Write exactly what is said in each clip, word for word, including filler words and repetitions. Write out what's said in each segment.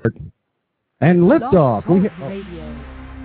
And liftoff. We, oh.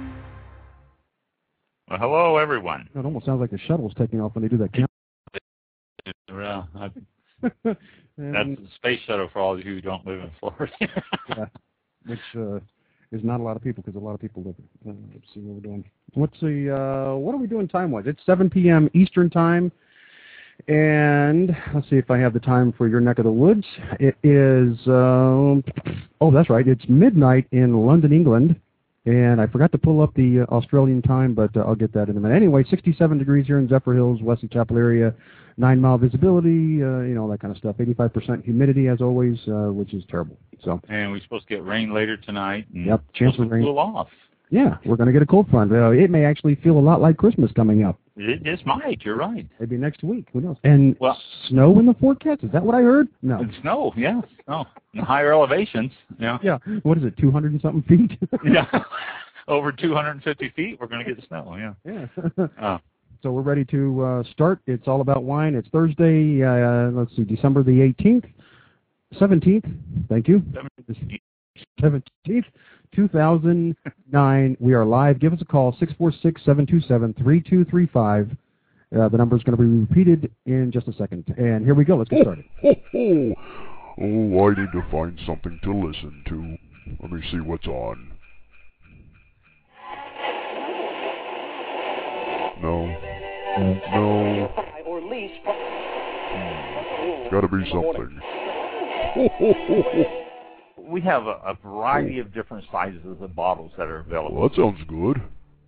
Well, hello, everyone. It almost sounds like the shuttle's taking off when they do that count. Well, I, that's the space shuttle for all of you who don't live in Florida. Yeah, which uh, is not a lot of people because a lot of people live. Uh, let's see what we're doing. What's the? Uh, what are we doing time-wise? It's seven p m Eastern time, and let's see if I have the time for your neck of the woods. It is. Um, oh, that's right. It's midnight in London, England. And I forgot to pull up the uh, Australian time, but uh, I'll get that in a minute. Anyway, sixty-seven degrees here in Zephyr Hills, Wesley Chapel area, nine mile visibility, uh, you know, that kind of stuff. eighty-five percent humidity as always, uh, which is terrible. So. And we're supposed to get rain later tonight. And yep, chance of rain. Cool off. Yeah, we're going to get a cold front. Uh, it may actually feel a lot like Christmas coming up. It just might. You're right. Maybe next week. Who knows? And well, snow in the forecast? Is that what I heard? No. And snow, yeah. Oh, in higher elevations. Yeah. Yeah. What is it, two hundred and something feet? Yeah. Over two hundred fifty feet, we're going to get snow, yeah. Yeah. uh, so we're ready to uh, start. It's all about wine. It's Thursday, uh, let's see, December the eighteenth, seventeenth, thank you. seventeenth, two thousand nine. We are live. Give us a call, six four six, seven two seven, three two three five. Uh, the number is going to be repeated in just a second. And here we go. Let's get started. Oh, oh, oh. oh, I need to find something to listen to. Let me see what's on. No. No. Hmm. Gotta be something. We have a, a variety of different sizes of bottles that are available. Well, that sounds good.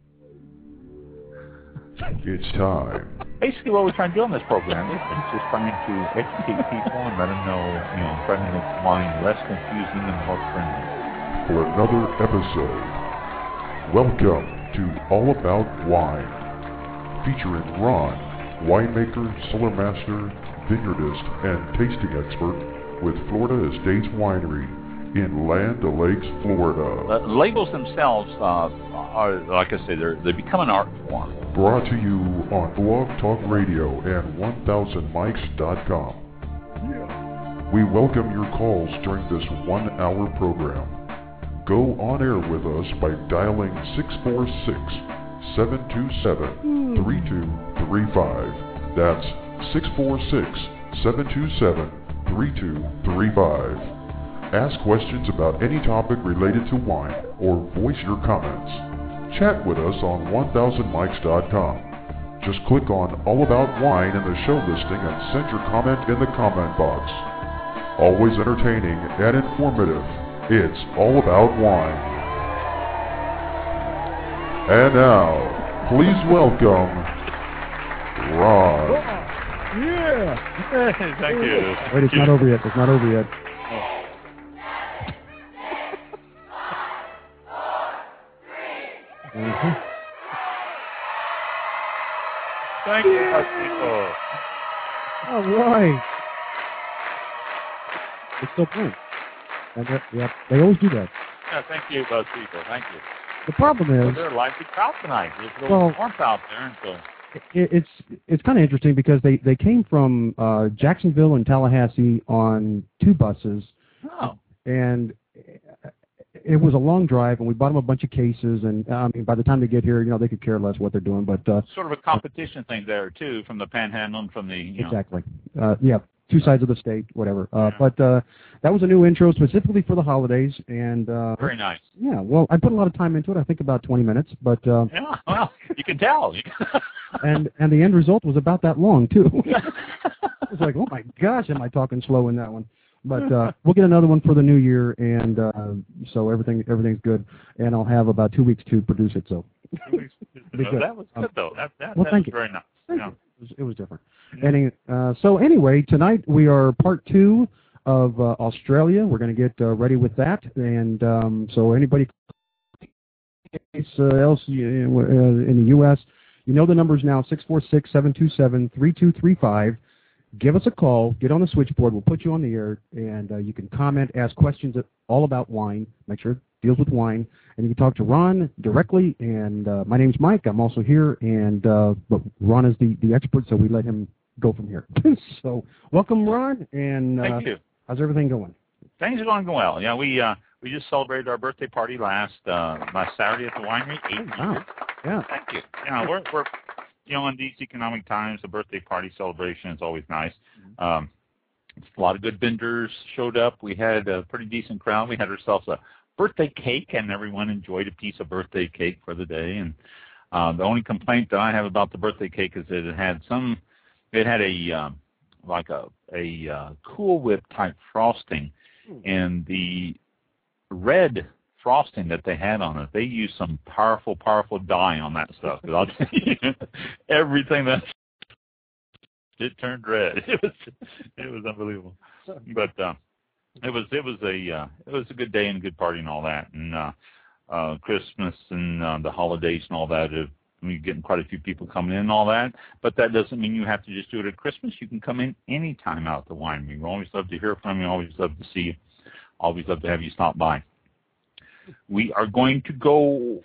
It's time. Basically, what we're trying to do on this program is just trying to educate people and let them know, you know, trying to make wine less confusing and more friendly. For another episode, welcome to All About Wine. Featuring Ron, winemaker, cellar master, vineyardist, and tasting expert with Florida Estates Winery in Land O'Lakes, Florida. Uh, labels themselves uh, are, like I say, they're, they become an art form. Brought to you on Blog Talk Radio and one thousand mics dot com. Yeah. We welcome your calls during this one-hour program. Go on air with us by dialing six four six, seven two seven, three two three five. That's six four six, seven two seven, three two three five. Ask questions about any topic related to wine or voice your comments. Chat with us on one thousand mics dot com. Just click on All About Wine in the show listing and send your comment in the comment box. Always entertaining and informative, it's All About Wine. And now, please welcome Ron. Yeah. Thank you. Wait, it's not over yet. It's not over yet. Mm-hmm. Thank you, people. All right. It's still playing. And that, yeah, they always do that. Yeah, thank you, those people. Thank you. The problem is, well, they're a lively crowd tonight. There's a little well, warmth out there, and so it, it's it's kind of interesting because they they came from uh, Jacksonville and Tallahassee on two buses, oh. and it was a long drive, and we bought them a bunch of cases, and I mean, by the time they get here, you know, they could care less what they're doing. But uh, sort of a competition uh, thing there too, from the Panhandle and from the you exactly, uh, yeah, two sides of the state, whatever. Uh, yeah. But uh, that was a new intro specifically for the holidays, and uh, very nice. Yeah, well, I put a lot of time into it. I think about twenty minutes, but uh, yeah, well, you can tell. and and the end result was about that long too. It's like, oh my gosh, am I talking slow in that one? But uh, we'll get another one for the new year, and uh, so everything everything's good. And I'll have about two weeks to produce it. So two weeks. No, that was good, though. That, that, well, that thank was you. very nice. Thank yeah. you. It was, it was different. Yeah. Any, uh, so anyway, tonight we are part two of uh, Australia. We're going to get uh, ready with that, and um, so anybody uh, else uh, in the U S, you know the numbers now: six four six, seven two seven, three two three five. Give us a call, get on the switchboard, we'll put you on the air, and uh, you can comment, ask questions all about wine, make sure it deals with wine, and you can talk to Ron directly, and uh, my name's Mike, I'm also here, and uh, but Ron is the, the expert, so we let him go from here. So, welcome, Ron, and uh, thank you. How's everything going? Things are going well. Yeah, we, uh, we just celebrated our birthday party last uh, last Saturday at the winery. Eight Oh, wow. years. Yeah. Thank you. Yeah, we're we're you know in these economic times, a birthday party celebration is always nice. Um, a lot of good vendors showed up. We had a pretty decent crowd. We had ourselves a birthday cake, and everyone enjoyed a piece of birthday cake for the day. And uh, the only complaint that I have about the birthday cake is that it had some, it had a um, like a a uh, Cool Whip type frosting, and the red frosting that they had on it, they used some powerful, powerful dye on that stuff. I'll tell you, everything that it turned red. It was it was unbelievable. But uh, it was it was a uh, it was a good day and a good party and all that. And uh, uh, Christmas and uh, the holidays and all that. Uh, we're getting quite a few people coming in and all that. But that doesn't mean you have to just do it at Christmas. You can come in any time out at the winery. We always love to hear from you. Always love to see you. Always love to have you stop by. We are going to go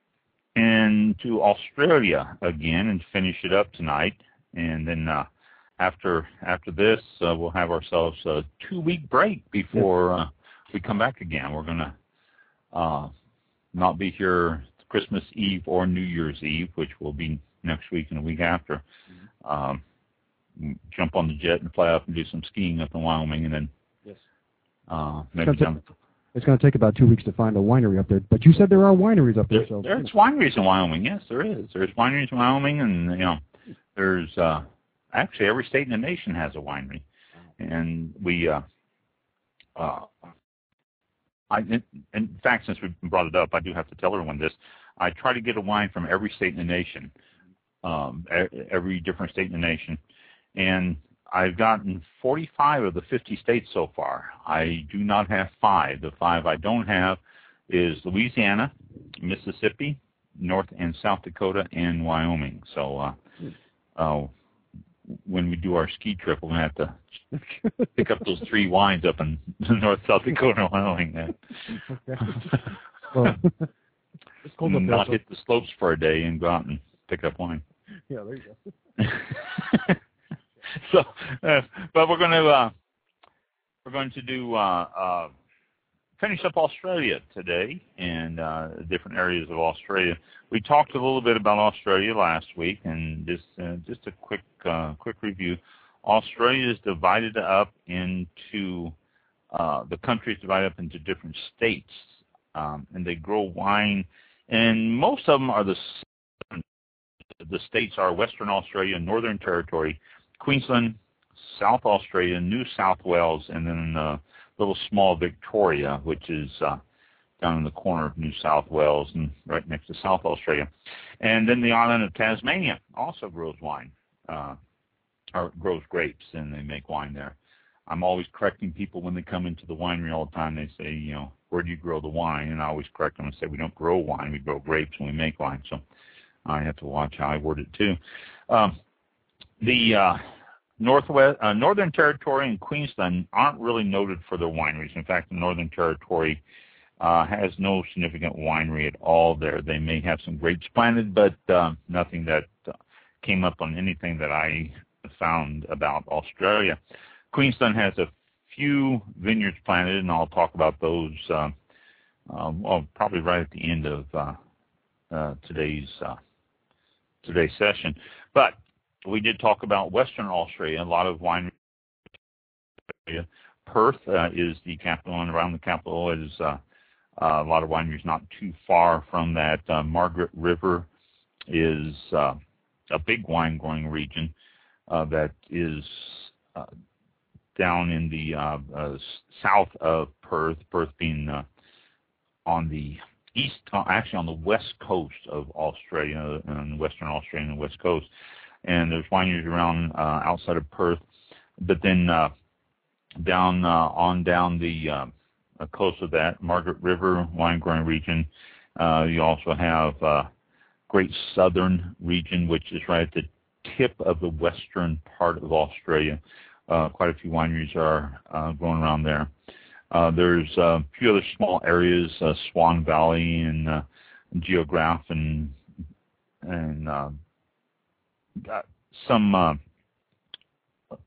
into Australia again and finish it up tonight, and then uh, after after this, uh, we'll have ourselves a two-week break before uh, we come back again. We're going to uh, not be here Christmas Eve or New Year's Eve, which will be next week and the week after. Um, jump on the jet and fly up and do some skiing up in Wyoming, and then yes. uh, maybe down. It's going to take about two weeks to find a winery up there, but you said there are wineries up there. there So there's wineries in Wyoming. Yes, there is. There's wineries in Wyoming, and you know, there's uh, actually every state in the nation has a winery, and we. Uh, uh, I, in, in fact, since we brought it up, I do have to tell everyone this. I try to get a wine from every state in the nation, um, every different state in the nation, and I've gotten forty-five of the fifty states so far. I do not have five. The five I don't have is Louisiana, Mississippi, North and South Dakota, and Wyoming. So uh, uh, when we do our ski trip, we're going to have to pick up those three wines up in North, South Dakota, and Wyoming. Okay. Well, it's cold up there, not so. hit the slopes for a day and go out and pick up wine. Yeah, there you go. So, uh, but we're going to uh, we're going to do uh, uh, finish up Australia today and uh, different areas of Australia. We talked a little bit about Australia last week, and just uh, just a quick uh, quick review. Australia is divided up into uh, the country is divided up into different states, um, and they grow wine, and most of them are the the states are Western Australia, Northern Territory, Queensland, South Australia, New South Wales, and then uh, little small Victoria, which is uh, down in the corner of New South Wales and right next to South Australia. And then the island of Tasmania also grows wine, uh, or grows grapes, and they make wine there. I'm always correcting people when they come into the winery all the time. They say, you know, where do you grow the wine? And I always correct them and say, we don't grow wine, we grow grapes when we make wine. So I have to watch how I word it too. Um, The uh, Northwest, uh, Northern Territory and Queensland aren't really noted for their wineries. In fact, the Northern Territory uh, has no significant winery at all there. They may have some grapes planted, but uh, nothing that uh, came up on anything that I found about Australia. Queensland has a few vineyards planted, and I'll talk about those uh, uh, well, probably right at the end of uh, uh, today's uh, today's session. But we did talk about Western Australia, a lot of wine. Perth uh, is the capital, and around the capital is uh, uh, a lot of wineries not too far from that. Uh, Margaret River is uh, a big wine-growing region uh, that is uh, down in the uh, uh, south of Perth, Perth being uh, on the east, uh, actually on the west coast of Australia, and Western Australia and the west coast. And there's wineries around uh, outside of Perth, but then uh, down uh, on down the uh, coast of that Margaret River wine growing region, uh, you also have uh, Great Southern region, which is right at the tip of the western part of Australia. Uh, quite a few wineries are uh, growing around there. Uh, there's uh, a few other small areas, uh, Swan Valley and uh, Geograph and and uh, got some uh,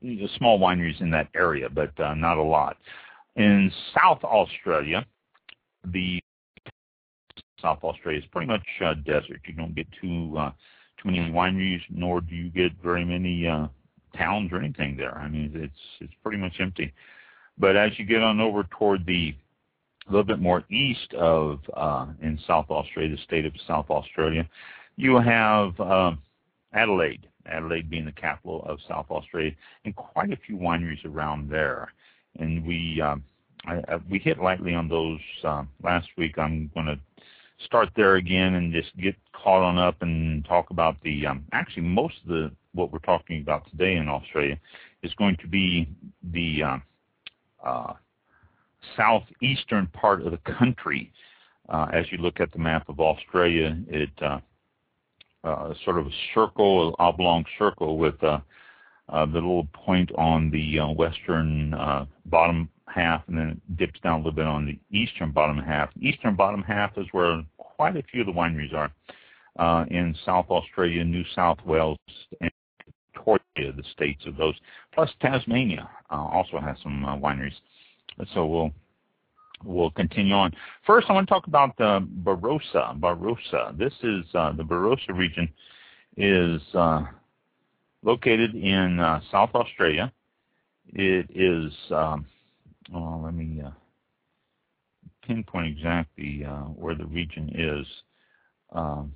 small wineries in that area, but uh, not a lot. In South Australia, the South Australia is pretty much uh, desert. You don't get too uh, too many wineries, nor do you get very many uh, towns or anything there. I mean, it's it's pretty much empty. But as you get on over toward the a little bit more east of uh, in South Australia, the state of South Australia, you have uh, Adelaide. Adelaide being the capital of South Australia, and quite a few wineries around there. And we um, I, I, we hit lightly on those uh, last week. I'm going to start there again and just get caught on up and talk about the um, actually most of the what we're talking about today in Australia is going to be the uh, uh, southeastern part of the country. Uh, as you look at the map of Australia, it uh, uh, sort of a circle, an oblong circle with uh, uh, the little point on the uh, western uh, bottom half, and then it dips down a little bit on the eastern bottom half. Eastern bottom half is where quite a few of the wineries are uh, in South Australia, New South Wales, and Victoria, the states of those. Plus Tasmania uh, also has some uh, wineries. So we'll we'll continue on. First, I want to talk about uh, Barossa. Barossa. This is uh, the Barossa region is uh, located in uh, South Australia. It is. Um, oh, let me uh, pinpoint exactly uh, where the region is. Um,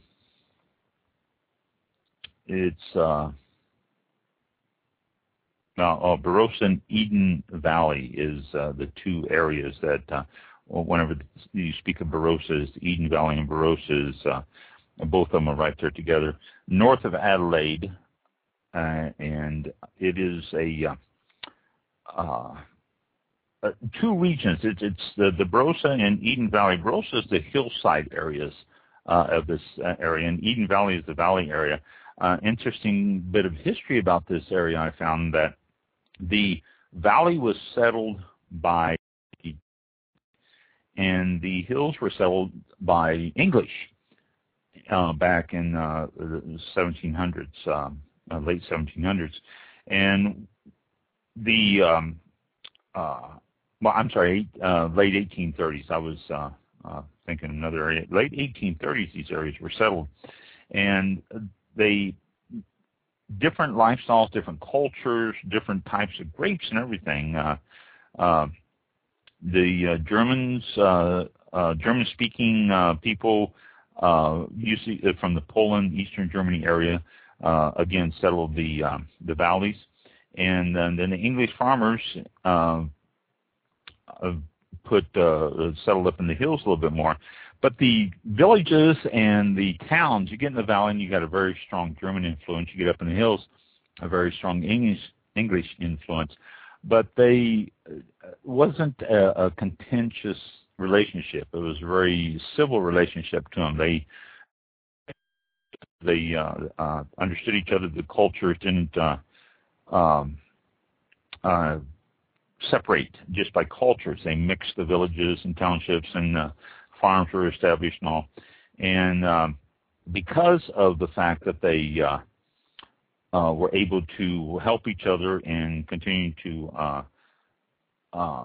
it's. Uh, Now, uh, Barossa and Eden Valley is uh, the two areas that, uh, whenever you speak of Barossa, is Eden Valley and Barossa is, uh, both of them are right there together. North of Adelaide, uh, and it is a uh, uh, two regions. It's, it's the, the Barossa and Eden Valley. Barossa is the hillside areas uh, of this uh, area, and Eden Valley is the valley area. Uh, interesting bit of history about this area. I found that the valley was settled by, and the hills were settled by English uh, back in uh, the seventeen hundreds, uh, uh, late seventeen hundreds, and the um, uh, well, I'm sorry, uh, late eighteen thirties. I was uh, uh, thinking another area. Late eighteen thirties, these areas were settled, and they. Different lifestyles, different cultures, different types of grapes and everything. Uh, uh, the uh, Germans, uh, uh, German-speaking uh, people, uh, usually from the Poland, Eastern Germany area, uh, again settled the um, the valleys, and, and then the English farmers uh, put uh, settled up in the hills a little bit more. But the villages and the towns, you get in the valley and you got a very strong German influence. You get up in the hills, a very strong English English influence. But they wasn't a, a contentious relationship. It was a very civil relationship to them. They they uh, uh, understood each other. The cultures didn't uh, um, uh, separate just by cultures. They mixed the villages and townships, and uh, farms were established and all. And um, because of the fact that they uh, uh, were able to help each other and continue to uh, uh,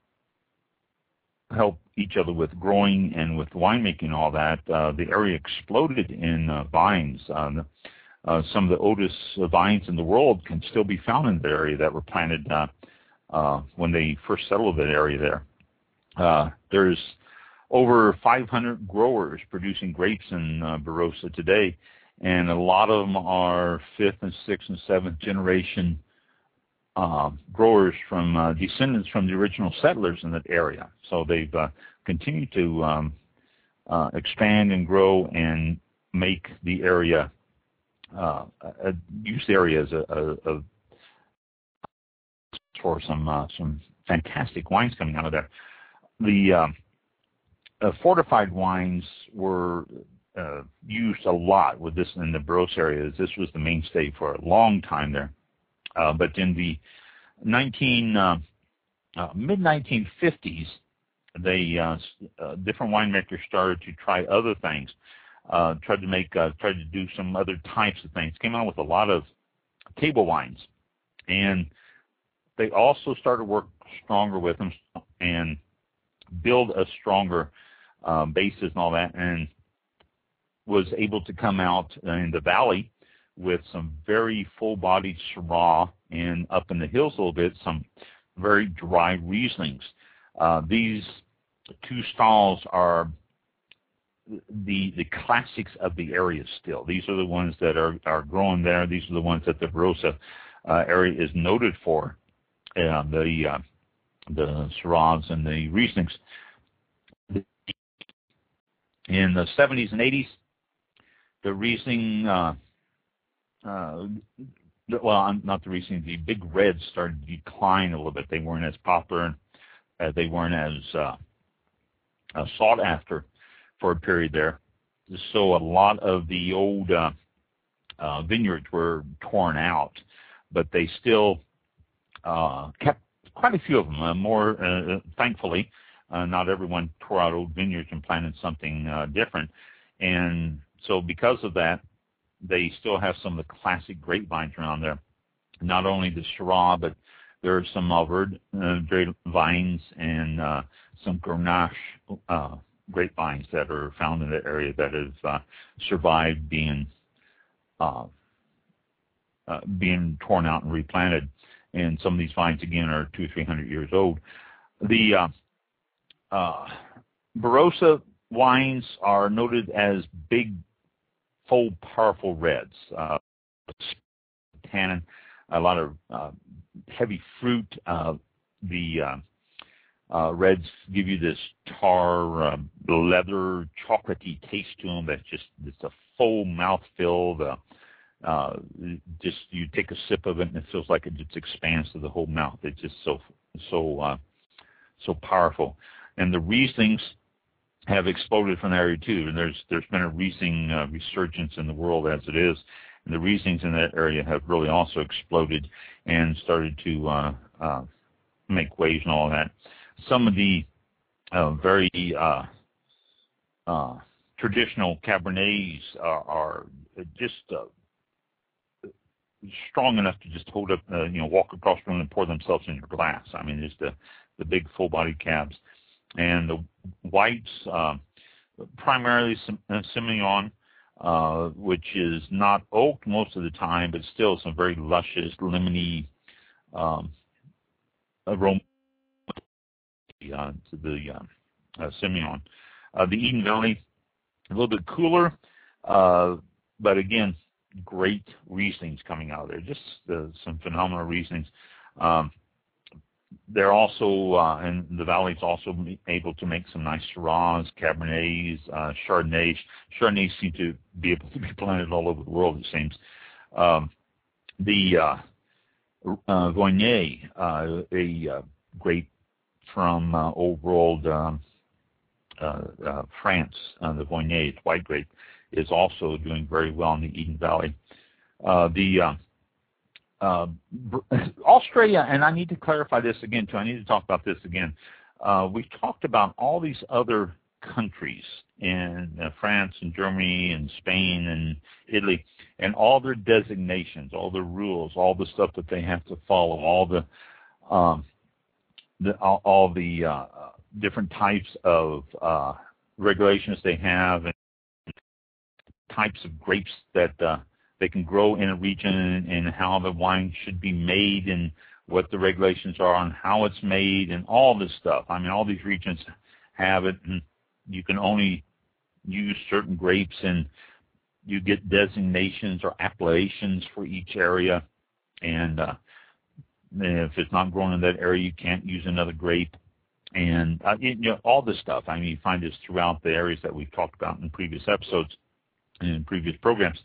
help each other with growing and with winemaking and all that, uh, the area exploded in uh, vines. Uh, uh, some of the oldest vines in the world can still be found in the area that were planted uh, uh, when they first settled that area there. Uh, there's over five hundred growers producing grapes in uh, Barossa today, and a lot of them are fifth and sixth and seventh generation uh, growers from uh, descendants from the original settlers in that area. So they've uh, continued to um, uh, expand and grow and make the area, uh, uh, use the area as a, a, a for some uh, some fantastic wines coming out of there. The uh, Uh, fortified wines were uh, used a lot with this in the Barossa area. This was the mainstay for a long time there. Uh, but in the nineteen uh, uh, mid nineteen fifties, they uh, uh, different winemakers started to try other things, uh, tried to make, uh, tried to do some other types of things. Came out with a lot of table wines, and they also started to work stronger with them and build a stronger uh, bases and all that, and was able to come out in the valley with some very full-bodied Syrah, and up in the hills a little bit, some very dry Rieslings. Uh, these two styles are the the classics of the area still. These are the ones that are, are growing there. These are the ones that the Barossa uh, area is noted for, uh, the uh, the Syrahs and the Rieslings. In the seventies and eighties, the Riesling, uh, uh, well, not the Riesling, the Big Reds started to decline a little bit. They weren't as popular. Uh, they weren't as uh, uh, sought after for a period there. So a lot of the old uh, uh, vineyards were torn out, but they still uh, kept quite a few of them. Uh, more, uh, thankfully, uh, not everyone tore out old vineyards and planted something uh, different. And so because of that, they still have some of the classic grapevines around there. Not only the Syrah, but there are some Malvern uh, grapevines and uh, some Grenache uh, grapevines that are found in the area that have uh, survived being uh, uh, being torn out and replanted. And some of these vines, again, are two, three hundred years old. The uh, uh, Barossa wines are noted as big, full, powerful reds. Uh, tannin, a lot of uh, heavy fruit. Uh, the uh, uh, reds give you this tar, uh, leather, chocolatey taste to them. That's just it's a full mouthfeel. The uh, just you take a sip of it and it feels like it just expands to the whole mouth. It's just so so uh, so powerful. And the Rieslings have exploded from the area too. And there's there's been a Riesling uh, resurgence in the world as it is. And the Rieslings in that area have really also exploded and started to uh, uh, make waves and all that. Some of the uh, very uh, uh, traditional Cabernets are, are just uh, strong enough to just hold up, uh, you know, walk across the room and pour themselves in your glass. I mean, just the, the big full-bodied cabs. And the whites, uh, primarily uh, Semillon, uh, which is not oaked most of the time, but still some very luscious, lemony um, aroma uh, to the uh, uh, Semillon. Uh, the Eden Valley, a little bit cooler, uh, but again, great Rieslings coming out of there. Just uh, some phenomenal Rieslings. Um, They're also, uh, and the valley's also able to make some nice Syrahs, Cabernets, uh, Chardonnays. Chardonnays seem to be able to be planted all over the world, it seems. Um, the uh, uh, Viognier, uh, a uh, grape from uh, old world um, uh, uh, France, uh, the Viognier, white grape, is also doing very well in the Eden Valley. Uh, the uh, Uh, Australia, and I need to clarify this again too, I need to talk about this again. Uh, we've talked about all these other countries in uh, France and Germany and Spain and Italy and all their designations, all the rules, all the stuff that they have to follow, all the, um, the all, all the uh, different types of uh, regulations they have and types of grapes that uh, they can grow in a region and how the wine should be made and what the regulations are on how it's made and all this stuff. I mean, all these regions have it, and you can only use certain grapes, and you get designations or appellations for each area. And uh, if it's not grown in that area, you can't use another grape. And uh, you know, all this stuff. I mean, you find this throughout the areas that we've talked about in previous episodes and in previous programs.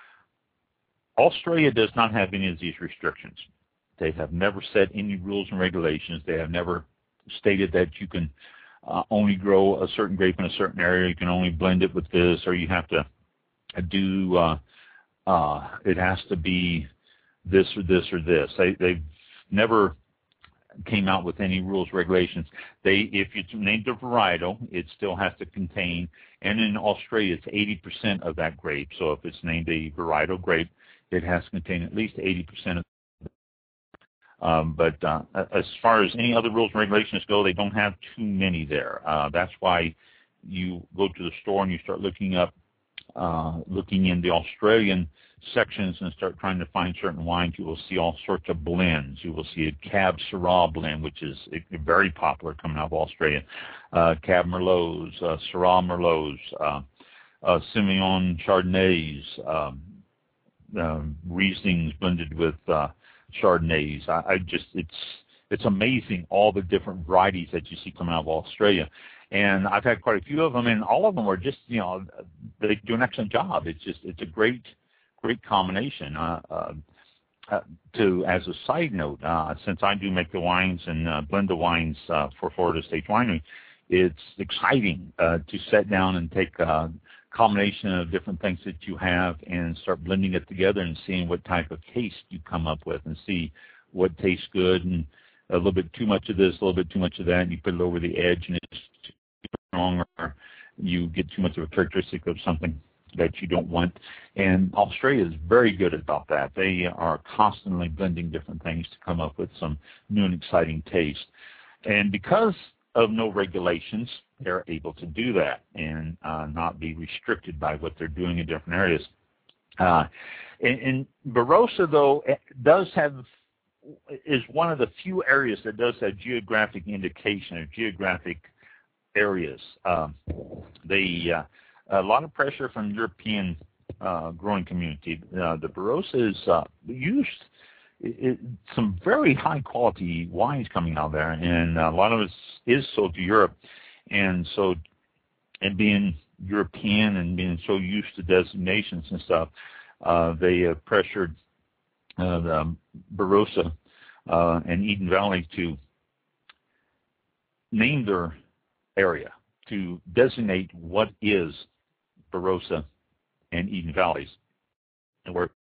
Australia does not have any of these restrictions. They have never set any rules and regulations. They have never stated that you can uh, only grow a certain grape in a certain area, you can only blend it with this, or you have to do, uh, uh, it has to be this or this or this. They, they've never came out with any rules, regulations. They, if it's named a varietal, it still has to contain, and in Australia it's eighty percent of that grape. So if it's named a varietal grape, it has to contain at least eighty percent of it. Um, but uh, as far as any other rules and regulations go, they don't have too many there. Uh, that's why you go to the store and you start looking up, uh, looking in the Australian sections and start trying to find certain wines, you will see all sorts of blends. You will see a Cab Syrah blend, which is very popular coming out of Australia. Uh, Cab Merlots, uh, Syrah Merlots, uh, uh, Semillon Chardonnays, um, uh, Rieslings blended with uh, Chardonnays. I, I just, it's it's amazing all the different varieties that you see coming out of Australia. And I've had quite a few of them, and all of them are just, you know, they do an excellent job. It's just, it's a great, great combination. Uh, uh, uh, to as a side note, uh, since I do make the wines and uh, blend the wines uh, for Florida State Winery, it's exciting uh, to sit down and take a combination of different things that you have and start blending it together and seeing what type of taste you come up with and see what tastes good, and a little bit too much of this, a little bit too much of that, and you put it over the edge and it's too strong, or you get too much of a characteristic of something that you don't want. And Australia is very good about that. They are constantly blending different things to come up with some new and exciting taste. And because of no regulations, they're able to do that and uh, not be restricted by what they're doing in different areas. Uh, and, and Barossa, though, does have is one of the few areas that does have geographic indication or geographic areas. Um, they uh, a lot of pressure from European uh, growing community. Uh, the Barossa is uh, used it, it, some very high quality wines coming out there, and a lot of it is sold to Europe. And so, and being European and being so used to designations and stuff, uh, they have pressured uh, the Barossa uh, and Eden Valley to name their area, to designate what is Barossa and Eden Valleys, and where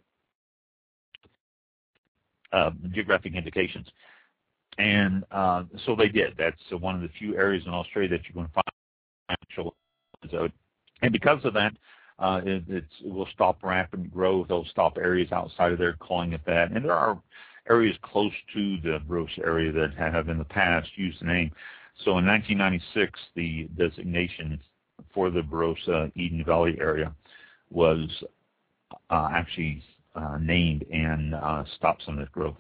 uh, geographic indications. And uh, so they did. That's uh, one of the few areas in Australia that you're going to find actual. And because of that, uh, it, it's, it will stop rapid growth. They'll stop areas outside of there, calling it that. And there are areas close to the Barossa area that have in the past used the name. So in nineteen ninety-six, the designation for the Barossa Eden Valley area was uh, actually uh, named and uh, stopped some of the growth.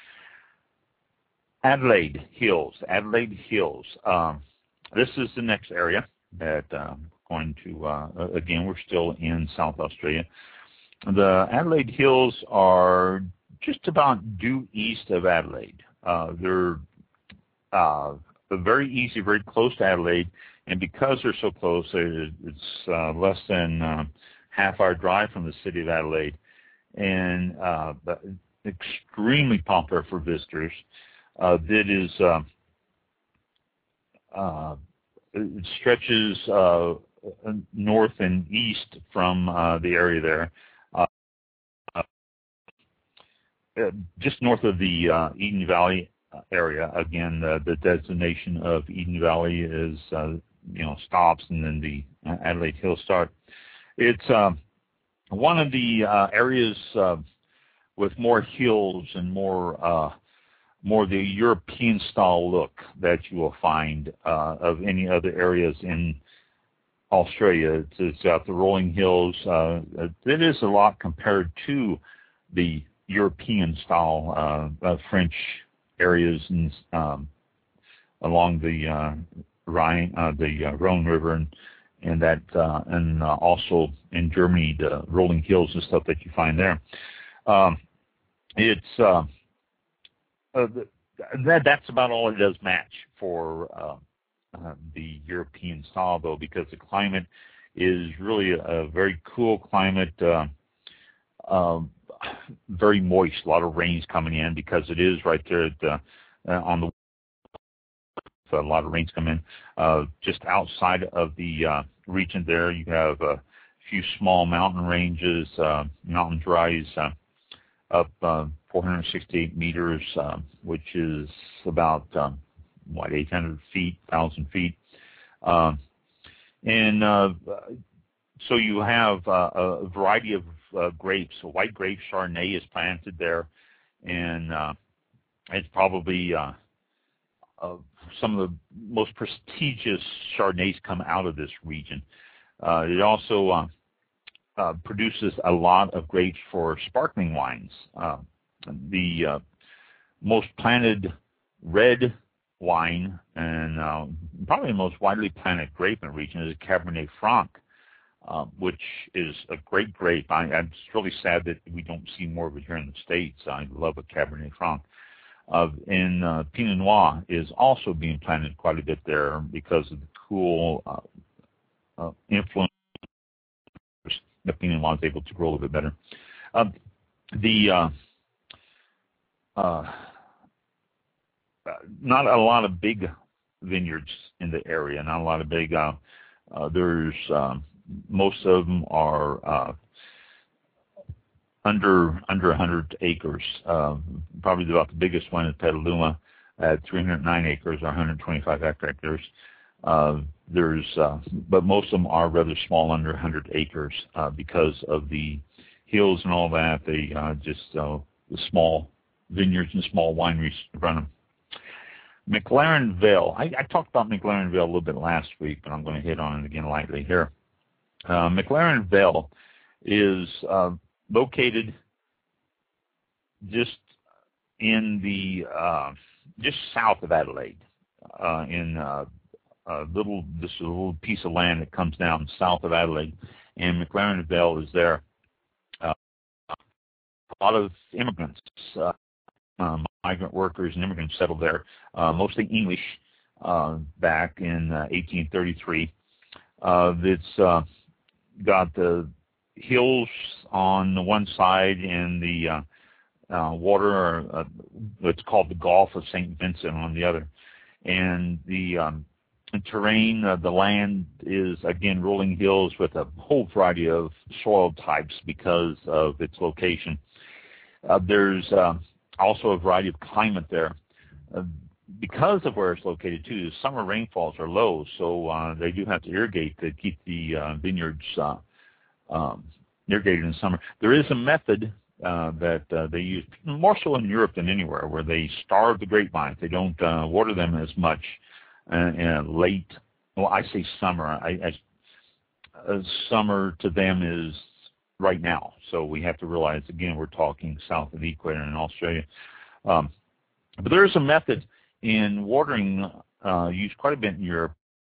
Adelaide Hills. Adelaide Hills. Um, this is the next area that I'm going to, uh, again, we're still in South Australia. The Adelaide Hills are just about due east of Adelaide. Uh, they're uh, very easy, very close to Adelaide, and because they're so close, it's uh, less than uh, half hour drive from the city of Adelaide, and uh, extremely popular for visitors. Uh, that is, uh, uh, it stretches uh, north and east from uh, the area there. Uh, uh, just north of the uh, Eden Valley area. Again, uh, the designation of Eden Valley is, uh, you know, stops, and then the Adelaide Hills start. It's uh, one of the uh, areas uh, with more hills and more uh, more the European style look that you will find uh, of any other areas in Australia. It's, it's got the rolling hills. Uh, it is a lot compared to the European style uh, uh, French areas and um, along the uh, Rhine, uh, the uh, Rhone River, and and that uh, and uh, also in Germany the rolling hills and stuff that you find there. Um, it's uh, Uh, that that's about all it does match for uh, uh, the European style, though, because the climate is really a, a very cool climate, uh, uh, very moist, a lot of rains coming in because it is right there at the, uh, on the so a lot of rains come in. Uh, just outside of the uh, region there, you have a few small mountain ranges, uh, mountain rise, uh, up uh, four hundred sixty-eight meters, uh, which is about, um, what, eight hundred feet, one thousand feet. Uh, and uh, so you have uh, a variety of uh, grapes. So white grape Chardonnay is planted there, and uh, it's probably uh, uh, some of the most prestigious Chardonnays come out of this region. Uh, it also uh, uh, produces a lot of grapes for sparkling wines. Uh, the uh, most planted red wine and uh, probably the most widely planted grape in the region is Cabernet Franc, uh, which is a great grape. I, I'm really sad that we don't see more of it here in the States. I love a Cabernet Franc. Uh, and uh, Pinot Noir is also being planted quite a bit there because of the cool uh, uh, influence that Pinot Noir is able to grow a little bit better. Uh, the uh, uh, not a lot of big vineyards in the area, not a lot of big. Uh, uh, there's um, most of them are uh, under under one hundred acres. Uh, probably about the biggest one is Petaluma at three hundred nine acres or one hundred twenty-five hectares. Uh, there's, uh, but most of them are rather small, under one hundred acres, uh, because of the hills and all that. They uh, just uh, the small vineyards and small wineries run them. McLaren Vale. I, I talked about McLaren Vale a little bit last week, but I'm going to hit on it again lightly here. Uh, McLaren Vale is uh, located just in the uh, just south of Adelaide, uh, in uh, a little this little piece of land that comes down south of Adelaide, and McLaren Vale is there. Uh, a lot of immigrants, uh, um, migrant workers and immigrants settled there, uh, mostly English, uh, back in uh, eighteen thirty-three. Uh, it's uh, got the hills on the one side and the uh, uh, water, uh, it's called the Gulf of Saint Vincent on the other. And the um, terrain, uh, the land is, again, rolling hills with a whole variety of soil types because of its location. Uh, there's uh, also a variety of climate there. Uh, because of where it's located, too, the summer rainfalls are low, so uh, they do have to irrigate to keep the uh, vineyards uh, um, irrigated in summer. There is a method uh, that uh, they use, more so in Europe than anywhere, where they starve the grapevines. They don't uh, water them as much uh, in late, well, I say summer. I, I, uh, summer to them is right now, so we have to realize, again, we're talking south of the equator in Australia. Um, but there is a method in watering uh, used quite a bit in Europe.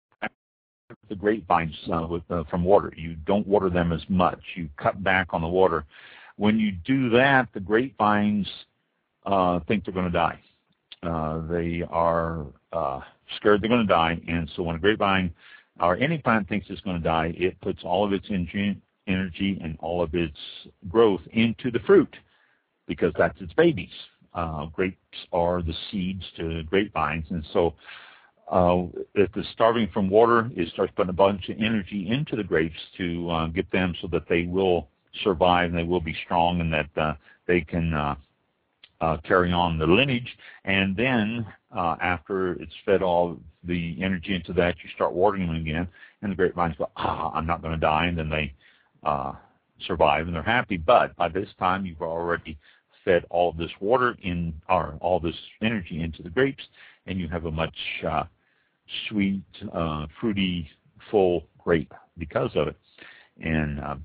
The grapevines uh, with, uh, from water. You don't water them as much. You cut back on the water. When you do that, the grapevines uh, think they're going to die. Uh, they are uh, scared they're going to die, and so when a grapevine or any plant thinks it's going to die, it puts all of its energy, energy and all of its growth into the fruit because that's its babies. Uh, grapes are the seeds to grapevines, and so Uh, if it's starving from water, it starts putting a bunch of energy into the grapes to uh, get them so that they will survive and they will be strong and that uh, they can uh, uh, carry on the lineage. And then uh, after it's fed all the energy into that, you start watering them again, and the grapevines go, ah, I'm not going to die, and then they uh, survive and they're happy. But by this time, you've already fed all of this water in, or all this energy into the grapes, and you have a much uh, sweet, uh, fruity, full grape because of it. And uh,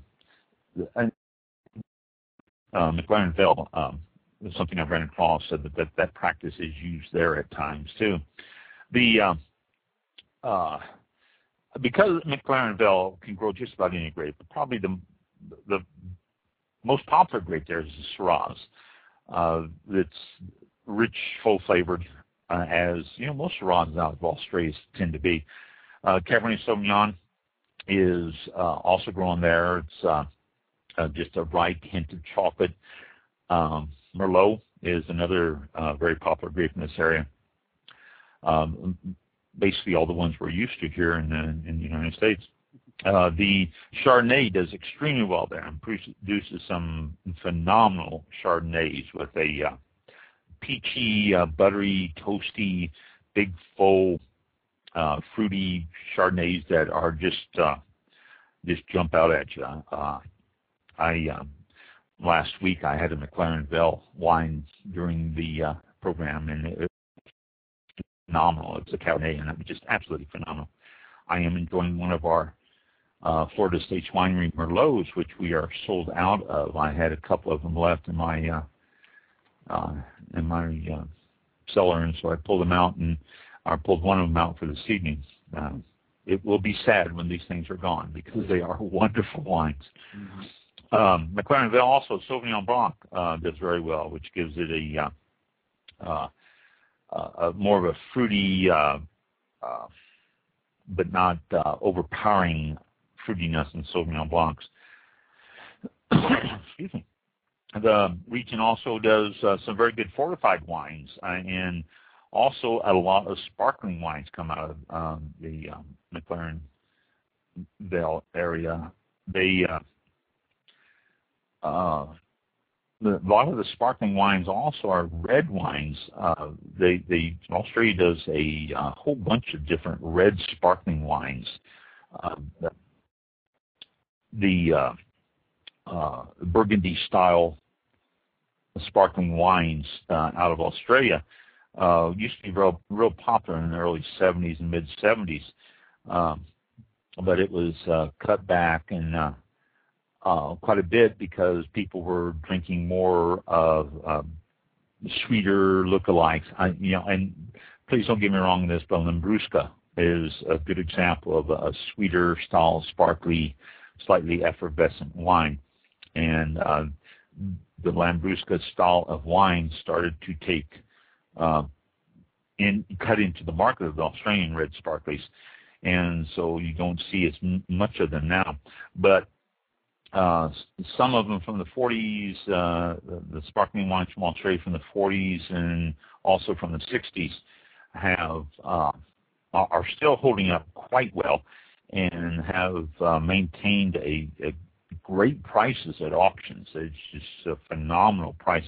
uh, McLaren Vale, um, something I've ran across, said that, that that practice is used there at times too. The uh, uh, because McLaren Vale can grow just about any grape, but probably the the most popular grape there is the Shiraz. Uh, it's rich, full-flavored, uh, as you know most Shirazes out of Australia tend to be. Uh, Cabernet Sauvignon is uh, also grown there. It's uh, uh, just a ripe hint of chocolate. Um, Merlot is another uh, very popular grape in this area. Um, basically, all the ones we're used to here in the, in the United States. Uh, the Chardonnay does extremely well there and produces some phenomenal Chardonnays with a uh, peachy, uh, buttery, toasty, big, full, uh, fruity Chardonnays that are just uh, just jump out at you. Uh, I um, last week I had a McLaren Vale wine during the uh, program, and it, phenomenal. It's a Cabernet, and it's just absolutely phenomenal. I am enjoying one of our uh, Florida States Winery Merlots, which we are sold out of. I had a couple of them left in my uh, uh, in my uh, cellar, and so I pulled them out, and I pulled one of them out for this evening. Uh, it will be sad when these things are gone because they are wonderful wines. Mm-hmm. um, McLaren Vale also Sauvignon Blanc uh, does very well, which gives it a, uh, uh, uh, a more of a fruity, uh, uh, but not uh, overpowering fruitiness in Sauvignon Blancs. Excuse me. The region also does uh, some very good fortified wines, uh, and also a lot of sparkling wines come out of um, the um, McLaren Vale area. They uh, uh, the, a lot of the sparkling wines also are red wines. Uh, they, they Australia does a, a whole bunch of different red sparkling wines. Uh, the the uh, uh, Burgundy style sparkling wines uh, out of Australia uh, used to be real, real popular in the early seventies and mid seventies, um, but it was uh, cut back and uh, uh, quite a bit because people were drinking more of uh, sweeter lookalikes. I, you know, and please don't get me wrong on this, but Lambrusco is a good example of a sweeter style, sparkly, slightly effervescent wine, and uh, the Lambrusco style of wine started to take uh, in cut into the market of the Australian red sparklies, and so you don't see as m- much of them now. But uh, some of them from the forties, uh, the, the sparkling wines from Australia from the forties and also from the sixties have uh, are still holding up quite well and have uh, maintained a, a great prices at auctions. It's just a phenomenal price.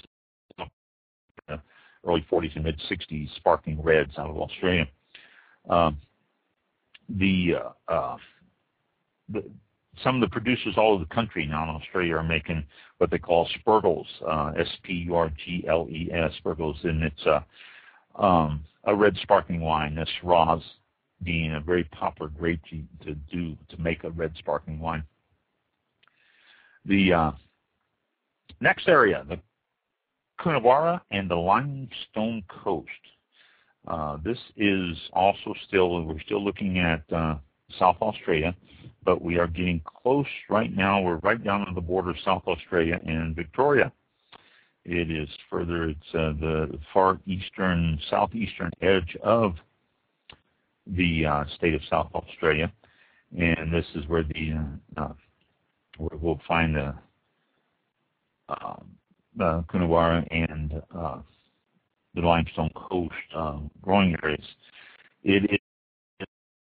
Uh, early forties and mid sixties sparkling reds out of Australia. Um, the, uh, uh, the some of the producers all over the country now in Australia are making what they call Spergles, uh, S P U R G L E S, Spergles, and it's uh, um, a red sparkling wine. The Shiraz being a very popular grape to, to do to make a red sparkling wine. The uh, next area, the Coonawarra and the Limestone Coast. Uh, this is also still, we're still looking at uh, South Australia, but we are getting close right now. We're right down on the border of South Australia and Victoria. It is further, it's uh, the far eastern, southeastern edge of the uh, state of South Australia, and this is where the uh, uh, where we'll find the uh, uh, Coonawarra and uh, the Limestone Coast uh, growing areas. It is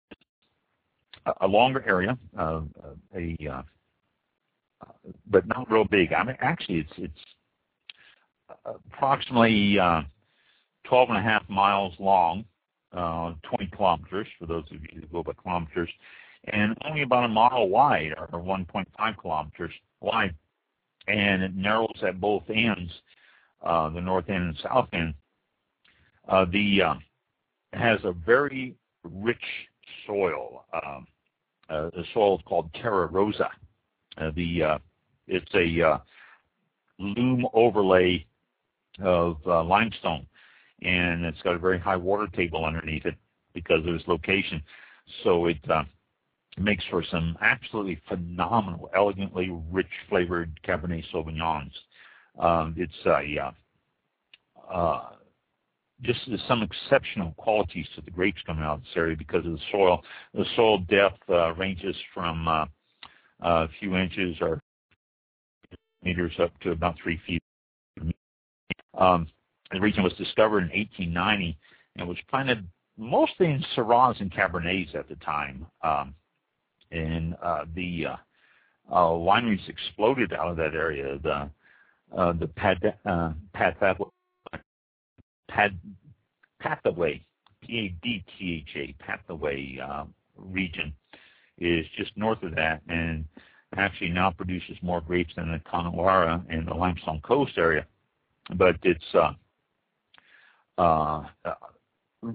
a longer area, uh, a uh, but not real big. I mean, actually, it's it's approximately uh, twelve and a half miles long, uh, twenty kilometers for those of you who go by kilometers, and only about a mile wide, or one point five kilometers wide, and it narrows at both ends, uh, the north end and south end. Uh, the uh, has a very rich soil. Um, uh, the soil is called Terra Rosa. Uh, the uh, it's a uh, loam overlay of uh, limestone, and it's got a very high water table underneath it because of its location. So it uh, makes for some absolutely phenomenal, elegantly rich flavored Cabernet Sauvignons. Um, it's a uh, uh, just some exceptional qualities to the grapes coming out of this area because of the soil. The soil depth uh, ranges from uh, a few inches or meters up to about three feet. Um, the region was discovered in eighteen ninety and was planted mostly in Syrahs and Cabernets at the time. Um, and uh, the uh, uh, wineries exploded out of that area. The uh, the Pad, uh, Pad, Pad, Pathaway, P A D T H A, Pathaway uh, region is just north of that, and actually now produces more grapes than the Coonawarra and the Limestone Coast area. But it's uh, uh,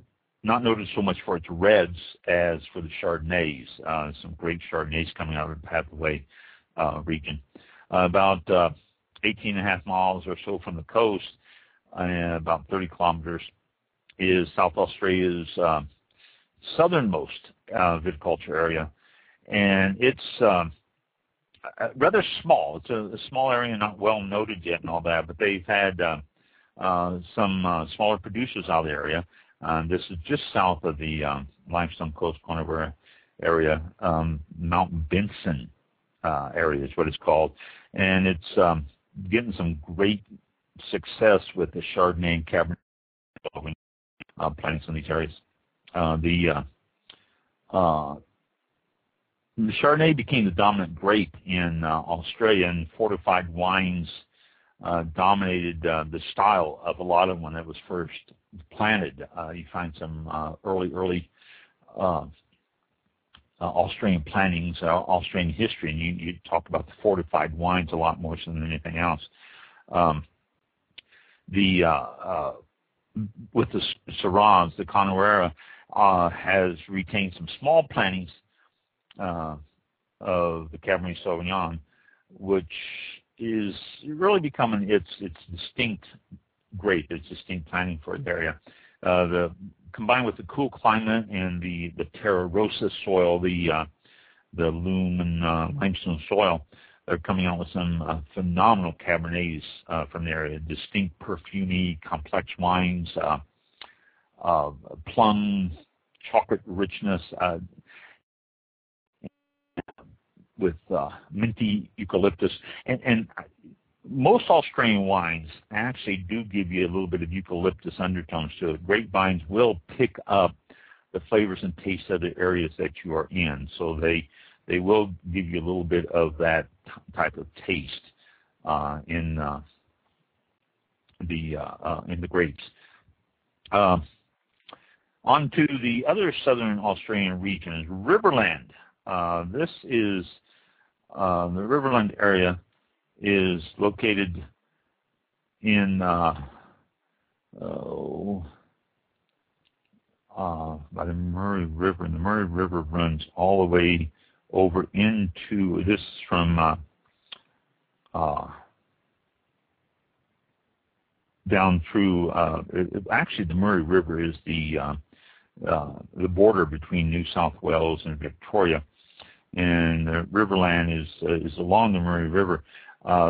not noted so much for its reds as for the Chardonnays. Uh, some great Chardonnays coming out of the Pathway uh, region. Uh, about uh, eighteen and a half miles or so from the coast, uh, about thirty kilometers, is South Australia's uh, southernmost uh, viticulture area. And it's um, rather small. It's a, a small area, not well noted yet and all that, but they've had uh, uh, some uh, smaller producers out of the area. Uh, this is just south of the um, Limestone Coast Coonawarra area. um, Mount Benson uh, area is what it's called. And it's um, getting some great success with the Chardonnay and Cabernet uh, plants in these areas. Uh, the, uh, uh, the Chardonnay became the dominant grape in uh, Australia, and fortified wines uh, dominated uh, the style of a lot of when it was first planted. Uh, you find some uh, early, early uh, uh, Australian plantings, uh, Australian history, and you, you talk about the fortified wines a lot more so than anything else. Um, the uh, uh, with the Syrahs, the Coonawarra uh, has retained some small plantings uh, of the Cabernet Sauvignon, which is really becoming its its distinct grape, its distinct planting for the area. Uh, the combined with the cool climate and the the terra rossa soil, the uh, the loam and uh, limestone soil, they're coming out with some uh, phenomenal Cabernets uh, from the area. Distinct, perfumey, complex wines, uh, uh, plum, chocolate richness, uh, with uh, minty eucalyptus, and, and most Australian wines actually do give you a little bit of eucalyptus undertones to it. Grapevines will pick up the flavors and tastes of the areas that you are in, so they they will give you a little bit of that t- type of taste uh, in uh, the uh, uh, in the grapes. Uh, on to the other southern Australian region is Riverland. Uh, this is uh, the Riverland area is located in uh, oh, uh, by the Murray River, and the Murray River runs all the way over into this from uh, uh, down through. Uh, it, actually, the Murray River is the uh, uh, the border between New South Wales and Victoria, and the Riverland is uh, is along the Murray River. Uh,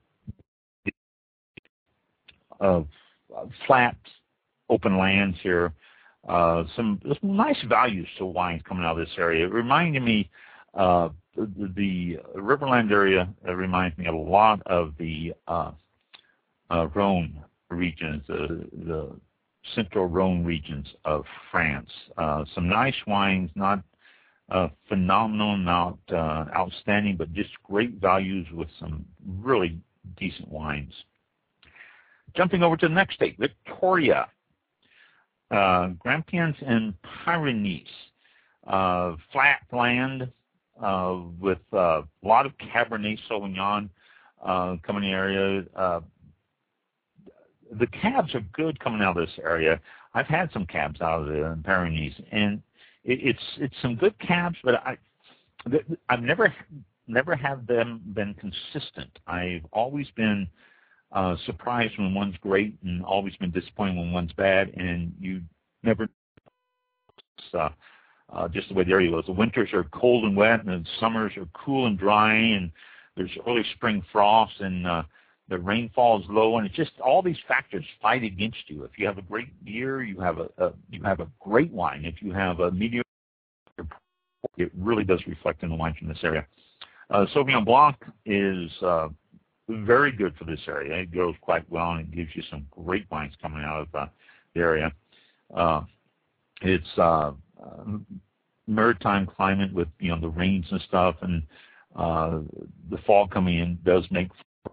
of uh, flat, open lands here. Uh, some, some nice values to wines coming out of this area. It reminded me, uh, the, the Riverland area uh, reminds me a lot of the uh, uh, Rhone regions, the, the Central Rhone regions of France. Uh, some nice wines, not uh, phenomenal, not uh, outstanding, but just great values with some really decent wines. Jumping over to the next state, Victoria. Uh, Grampians and Pyrenees. Uh, flat land uh, with uh, a lot of Cabernet Sauvignon uh, coming in the area. Uh, the cabs are good coming out of this area. I've had some cabs out of the Pyrenees, and it, it's it's some good cabs, but I I've never never have them been consistent. I've always been Uh, surprised when one's great, and always been disappointed when one's bad, and you never uh, uh, just the way the area was. The winters are cold and wet, and the summers are cool and dry, and there's early spring frost, and uh, the rainfall is low, and it's just all these factors fight against you. If you have a great year, you have a, a you have a great wine. If you have a mediocre, it really does reflect in the wines from this area. Uh, Sauvignon Blanc is uh, very good for this area. It grows quite well, and it gives you some great wines coming out of uh, the area. Uh, it's uh, uh, maritime climate with, you know, the rains and stuff, and uh, the fall coming in does make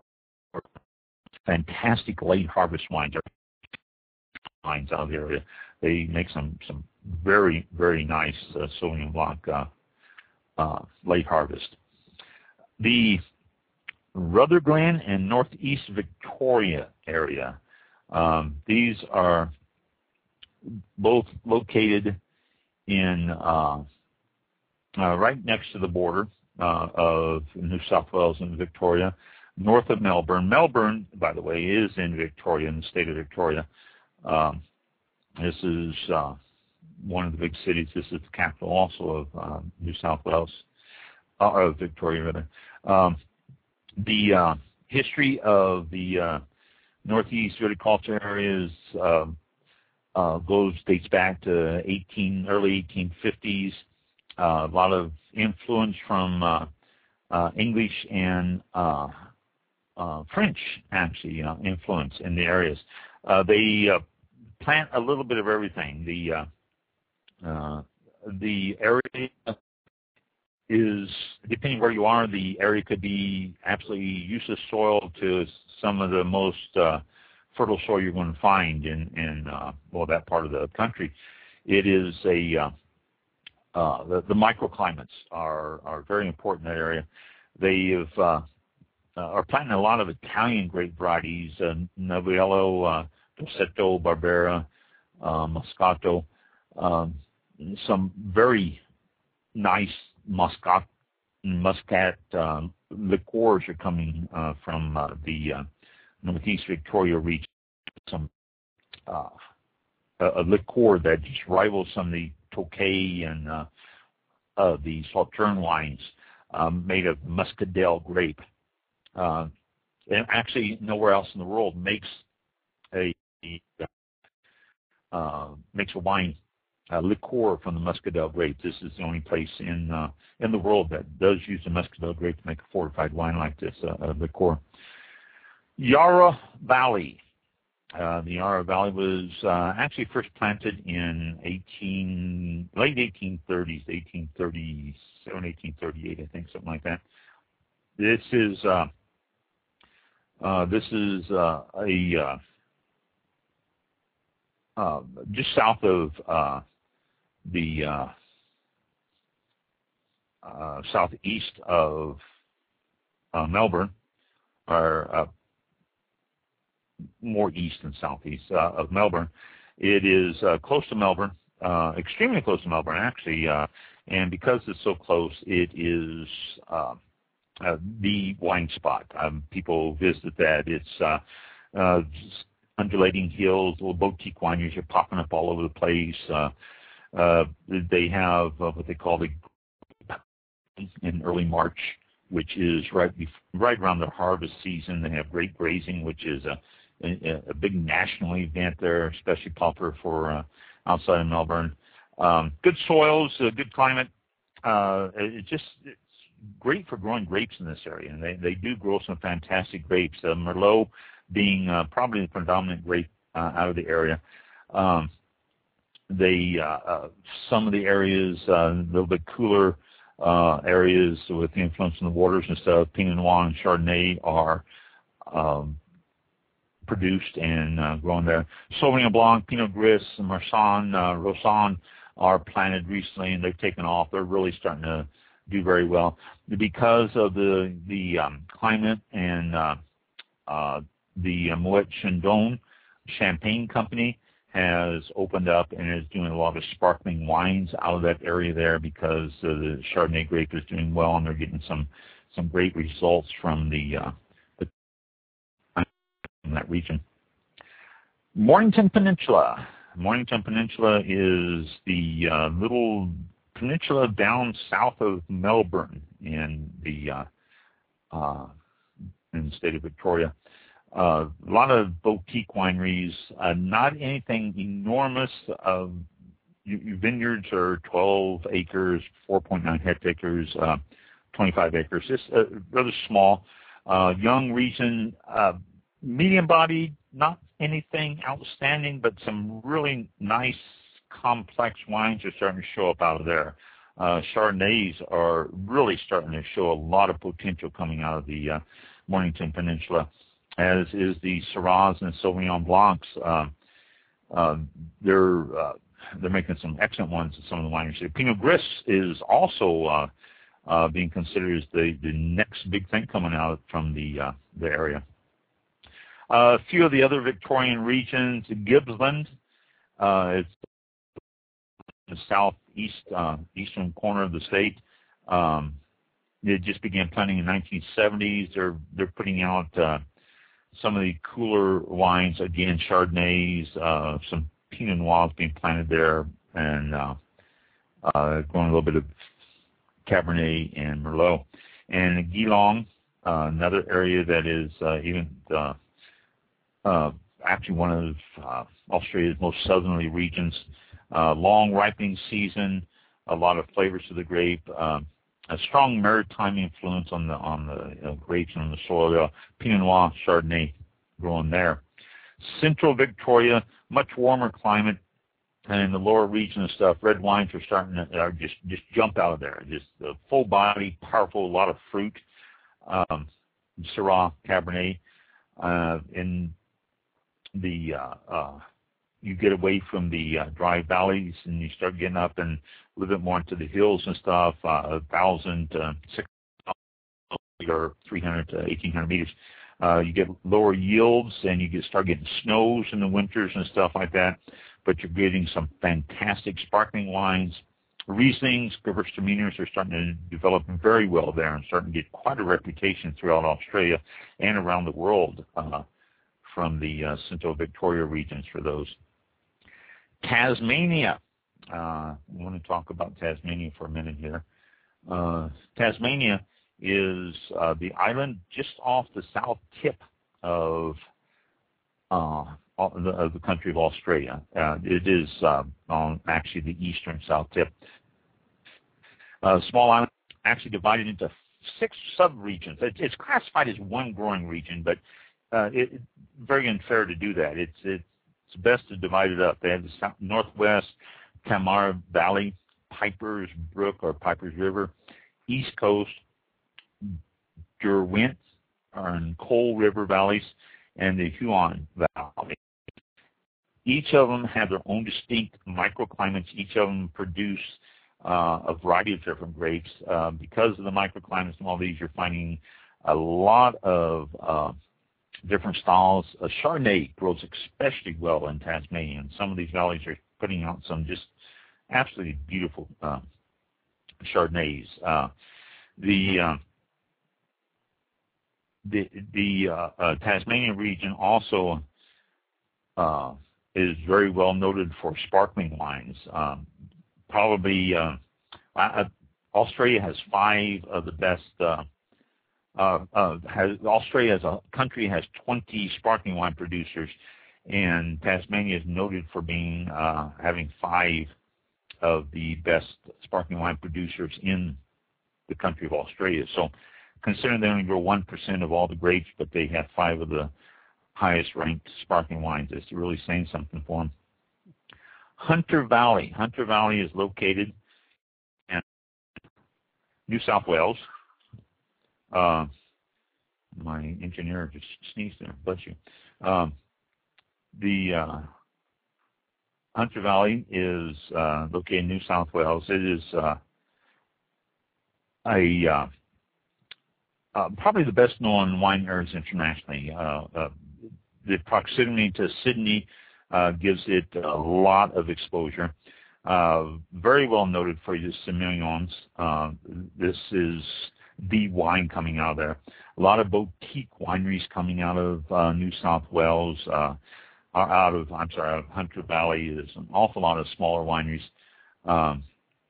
fantastic late harvest wines. Wines out of the area. They make some some very very nice uh, Sauvignon Blanc uh, uh, late harvest. The Rutherglen and Northeast Victoria area. Um, these are both located in uh, uh, right next to the border uh, of New South Wales and Victoria, north of Melbourne. Melbourne, by the way, is in Victoria, in the state of Victoria. Um, this is uh, one of the big cities. This is the capital also of uh, New South Wales, uh, or Victoria, rather. Um, the uh, history of the uh, Northeast viticulture areas uh, uh, goes dates back to eighteen early eighteen fifties. Uh, a lot of influence from uh, uh, English and uh, uh, French, actually, uh, influence in the areas. Uh, they uh, plant a little bit of everything. The uh, uh, the area is, depending where you are, the area could be absolutely useless soil to some of the most uh, fertile soil you're going to find in, in uh, well, that part of the country. It is a, uh, uh, the, the microclimates are, are very important in that area. They have, uh, uh, are planting a lot of Italian grape varieties, uh, Nebbiolo, uh, Grosseto, Barbera, uh, Moscato, um, some very nice Muscat, Muscat uh, liqueurs are coming uh, from uh, the uh, Northeast Victoria region. Some uh, a, a liqueur that just rivals some of the Tokay and uh, uh, the Sauternes wines, um, made of Muscadel grape. Uh, and actually, nowhere else in the world makes a uh, makes a wine. Uh, liqueur from the Muscadel grape. This is the only place in uh, in the world that does use the Muscadel grape to make a fortified wine like this, uh, uh, liqueur. Yarra Valley. Uh, the Yarra Valley was uh, actually first planted in eighteen late eighteen thirties, eighteen thirty-seven, eighteen thirty-eight, I think, something like that. This is uh, uh, this is uh, a uh, uh, just south of uh, the uh, uh, southeast of uh, Melbourne, or uh, more east and southeast uh, of Melbourne. It is uh, close to Melbourne, uh, extremely close to Melbourne, actually, uh, and because it's so close, it is uh, uh, the wine spot. Um, people visit that. It's uh, uh, undulating hills, little boutique wineries are popping up all over the place. Uh, uh, they have uh, what they call the in early March, which is right bef- right around the harvest season. They have grape grazing, which is a, a, a big national event there, especially popular for uh, outside of Melbourne. Um, good soils, uh, good climate. Uh, it just it's great for growing grapes in this area, and they, they do grow some fantastic grapes. Uh, Merlot being uh, probably the predominant grape uh, out of the area. Um, they uh, uh, some of the areas uh, a little bit cooler uh, areas with the influence of the waters and stuff. Pinot Noir and Chardonnay are um, produced and uh, grown there. Sauvignon Blanc, Pinot Gris, Marsanne, uh, Roussanne are planted recently, and they've taken off. They're really starting to do very well because of the the um, climate and uh, uh, the uh, Moet Chandon Champagne Company has opened up and is doing a lot of sparkling wines out of that area there because uh, the Chardonnay grape is doing well, and they're getting some some great results from the, uh, the in that region. Mornington Peninsula. Mornington Peninsula is the uh, little peninsula down south of Melbourne in the uh, uh, in the state of Victoria. Uh, a lot of boutique wineries, uh, not anything enormous. Uh, vineyards are twelve acres, four point nine hectares, uh, twenty-five acres. Just uh, rather small. Uh, young region, uh, medium-bodied, not anything outstanding, but some really nice, complex wines are starting to show up out of there. Uh, Chardonnays are really starting to show a lot of potential coming out of the uh, Mornington Peninsula, as is the Syrahs and Sauvignon Blancs. Uh, uh, they're uh, they're making some excellent ones in some of the wineries. Pinot Gris is also uh, uh, being considered as the, the next big thing coming out from the uh, the area. Uh, a few of the other Victorian regions, Gippsland, uh, it's the southeast uh, eastern corner of the state. Um, they just began planting in the nineteen seventies. They're they're putting out uh, some of the cooler wines, again, Chardonnays, uh, some Pinot Noirs being planted there, and uh, uh, growing a little bit of Cabernet and Merlot. And Geelong, uh, another area that is uh, even uh, uh, actually one of uh, Australia's most southerly regions. Uh, long ripening season, a lot of flavors to the grape, uh, a strong maritime influence on the on the uh, grapes and on the soil. Uh, Pinot Noir, Chardonnay, growing there. Central Victoria, much warmer climate, and in the lower region and stuff, red wines are starting to are just just jump out of there. Just uh, full body, powerful, a lot of fruit. Um, Syrah, Cabernet, uh, in the uh, uh, you get away from the uh, dry valleys and you start getting up and a little bit more into the hills and stuff, uh, a thousand, uh, six or three hundred to eighteen hundred meters. Uh, you get lower yields and you get start getting snows in the winters and stuff like that. But you're getting some fantastic sparkling wines. Rieslings, Gewürztraminers are starting to develop very well there and starting to get quite a reputation throughout Australia and around the world uh, from the uh, Central Victoria regions for those. Tasmania. Uh, I want to talk about Tasmania for a minute here. Uh, Tasmania is uh, the island just off the south tip of uh, of the, of the country of Australia. Uh, it is uh, on actually the eastern south tip. Uh, small island, actually divided into six sub-regions. It, it's classified as one growing region, but uh, it, it's very unfair to do that. It's it's best to divide it up. They have the south, northwest Tamar Valley, Pipers Brook or Pipers River, east coast Derwent and Coal River valleys, and the Huon Valley. Each of them have their own distinct microclimates. Each of them produce uh, a variety of different grapes. Uh, because of the microclimates and all these, you're finding a lot of uh, different styles. Uh, Chardonnay grows especially well in Tasmania, and some of these valleys are putting out some just absolutely beautiful uh, Chardonnays. Uh, the uh, the the uh, uh, Tasmania region also uh, is very well noted for sparkling wines. Um, probably uh, uh, Australia has five of the best. Uh, uh, uh, has, Australia as a country has twenty sparkling wine producers, and Tasmania is noted for being uh, having five of the best sparkling wine producers in the country of Australia. So, considering they only grow one percent of all the grapes, but they have five of the highest ranked sparkling wines, it's really saying something for them. Hunter Valley. Hunter Valley is located in New South Wales. Uh, my engineer just sneezed there. Bless you. Um, the uh, Hunter Valley is uh, located in New South Wales. It is uh, a uh, uh, probably the best known wine areas internationally. Uh, uh, the proximity to Sydney uh, gives it a lot of exposure. Uh, very well noted for the Semillons. Uh, this is the wine coming out of there. A lot of boutique wineries coming out of uh, New South Wales. Uh, out of, I'm sorry, out of Hunter Valley. There's an awful lot of smaller wineries. Um,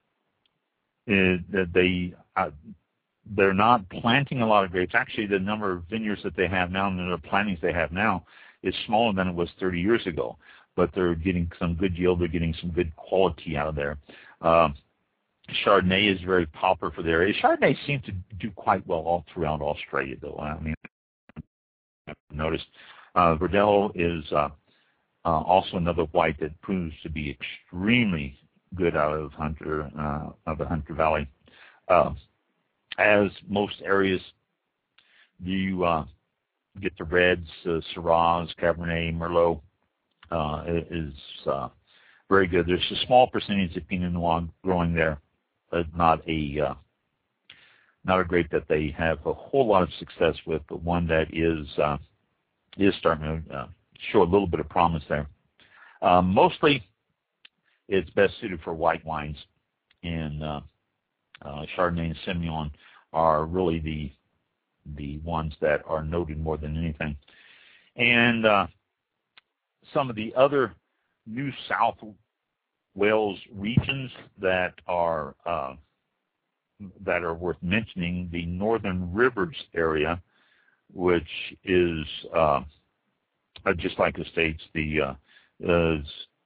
it, they, uh, they're not planting a lot of grapes. Actually, the number of vineyards that they have now and the number of plantings they have now is smaller than it was thirty years ago. But they're getting some good yield. They're getting some good quality out of there. Um, Chardonnay is very popular for the area. Chardonnay seems to do quite well all throughout Australia, though. I mean, I've noticed. Uh, Verdelho is uh, uh, also another white that proves to be extremely good out of Hunter, uh, of the Hunter Valley. Uh, as most areas, you uh, get the reds, uh, Syrahs, Cabernet, Merlot uh, is uh, very good. There's a small percentage of Pinot Noir growing there, but not a uh, not a grape that they have a whole lot of success with, but one that is uh, is starting to uh, show a little bit of promise there. Uh, mostly it's best suited for white wines. And uh, uh, Chardonnay and Semillon are really the the ones that are noted more than anything. And uh, some of the other New South Wales regions that are uh, that are worth mentioning: the Northern Rivers area, which is uh, just like the States, the uh, is,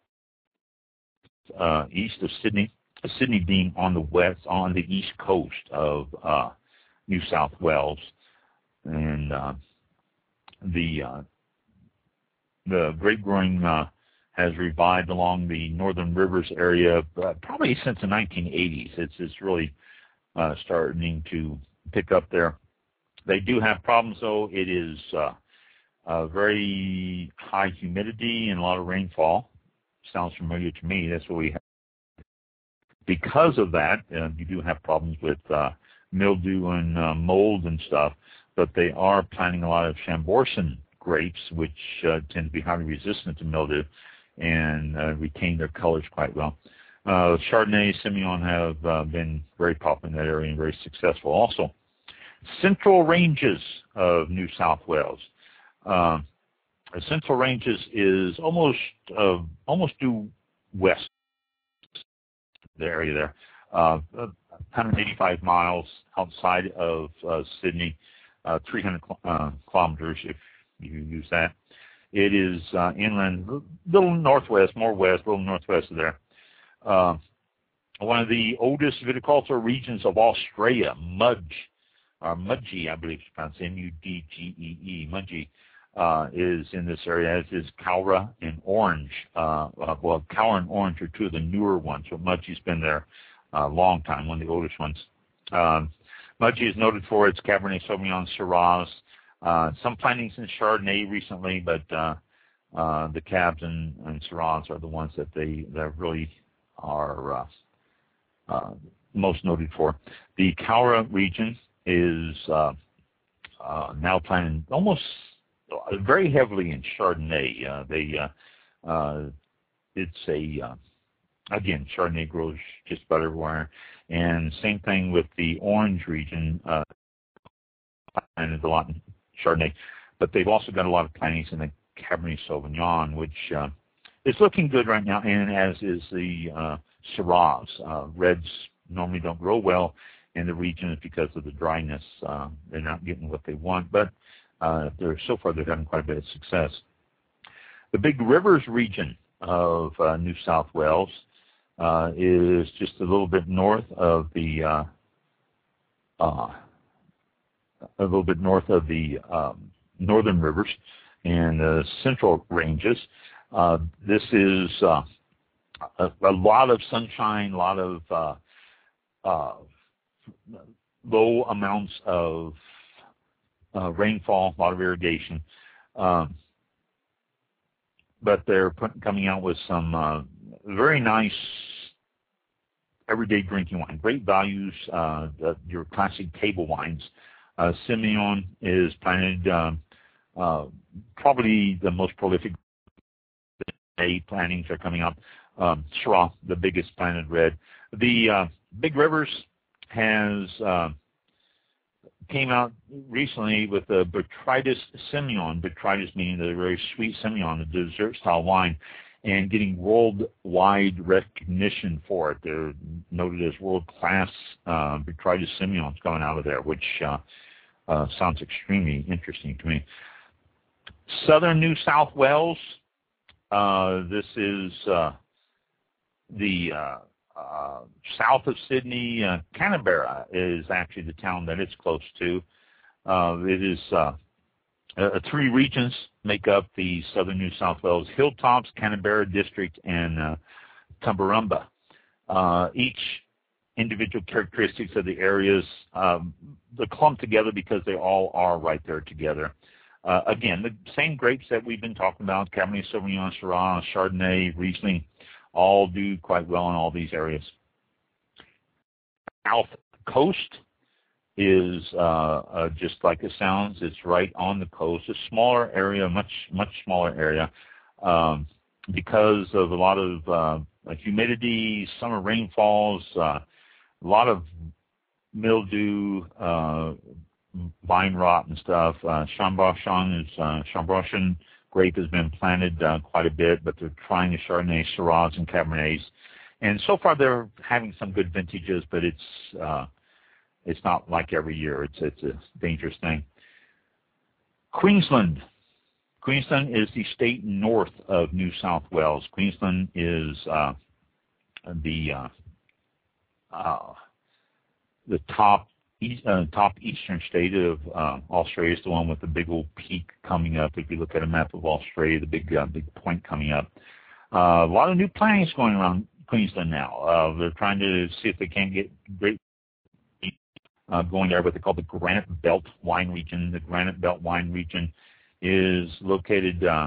uh, east of Sydney. Sydney being on the west, on the east coast of uh, New South Wales, and uh, the uh, the grape growing uh, has revived along the Northern Rivers area uh, probably since the nineteen eighties. It's it's really uh, starting to pick up there. They do have problems though. It is uh, uh, very high humidity and a lot of rainfall. Sounds familiar to me. That's what we have. Because of that, uh, you do have problems with uh, mildew and uh, mold and stuff, but they are planting a lot of Chambourcin grapes, which uh, tend to be highly resistant to mildew and uh, retain their colors quite well. Uh, Chardonnay, Semillon have uh, been very popular in that area and very successful also. Central Ranges of New South Wales. Uh, Central Ranges is almost uh, almost due west. The area there, uh, one hundred eighty-five miles outside of uh, Sydney, uh, three hundred uh, kilometers if you use that. It is uh, inland, a little northwest, more west, a little northwest of there. Uh, one of the oldest viticultural regions of Australia, Mudge, or Mudgee, I believe it's pronounced M U D G E E, Mudgee, uh, is in this area, as is Cowra and Orange. Uh, uh, well, Cowra and Orange are two of the newer ones, so Mudgee's been there a long time, one of the oldest ones. Um, Mudgee is noted for its Cabernet Sauvignon, Syrahs, uh, some plantings in Chardonnay recently, but uh, uh, the Cabs and, and Syrahs are the ones that they that really are uh, uh, most noted for. The Cowra region is uh, uh, now planted almost very heavily in Chardonnay. Uh, they, uh, uh, it's a, uh, again, Chardonnay grows just about everywhere. And same thing with the Orange region, uh, and a lot in Chardonnay. But they've also got a lot of plantings in the Cabernet Sauvignon, which uh, is looking good right now, and as is the uh, Syrahs. Uh, reds normally don't grow well in the region because of the dryness. Uh, they're not getting what they want, but Uh, they're, so far, they're having quite a bit of success. The Big Rivers region of uh, New South Wales uh, is just a little bit north of the uh, uh, a little bit north of the um, Northern Rivers and the Central Ranges. Uh, this is uh, a, a lot of sunshine, a lot of uh, uh, low amounts of Uh, rainfall, a lot of irrigation, um, but they're put, coming out with some uh, very nice everyday drinking wine. Great values, uh, the, your classic table wines. Uh, Semillon is planted, uh, uh, probably the most prolific plantings are coming up. Um, Syrah, the biggest planted red. The uh, Big Rivers has uh, came out recently with the Botrytis Semillon, Botrytis meaning the very sweet Semillon, the dessert-style wine, and getting worldwide recognition for it. They're noted as world-class uh, Botrytis Semillons coming out of there, which uh, uh, sounds extremely interesting to me. Southern New South Wales, uh, this is uh, the uh, Uh, south of Sydney. uh, Canberra is actually the town that it's close to. Uh, it is uh, uh, three regions make up the Southern New South Wales: Hilltops, Canberra District, and uh, Tumbarumba. Uh, each individual characteristics of the areas, um, they're clumped together because they all are right there together. Uh, again, the same grapes that we've been talking about: Cabernet Sauvignon, Syrah, Chardonnay, Riesling, all do quite well in all these areas. South Coast is uh, uh, just like it sounds. It's right on the coast. A smaller area, much much smaller area, um, because of a lot of uh, uh, humidity, summer rainfalls, uh, a lot of mildew, uh, vine rot and stuff. Uh, Chambochon is uh, Chambochon grape has been planted uh, quite a bit, but they're trying the Chardonnay, Syrahs, and Cabernets. And so far, they're having some good vintages, but it's uh, it's not like every year. It's it's a dangerous thing. Queensland. Queensland is the state north of New South Wales. Queensland is uh, the uh, uh, the top east, uh, top eastern state of uh, Australia. Is the one with the big old peak coming up. If you look at a map of Australia, the big uh, big point coming up. Uh, a lot of new plantings going around Queensland now. Uh, they're trying to see if they can get great uh, going there, what they call the Granite Belt wine region. The Granite Belt wine region is located uh,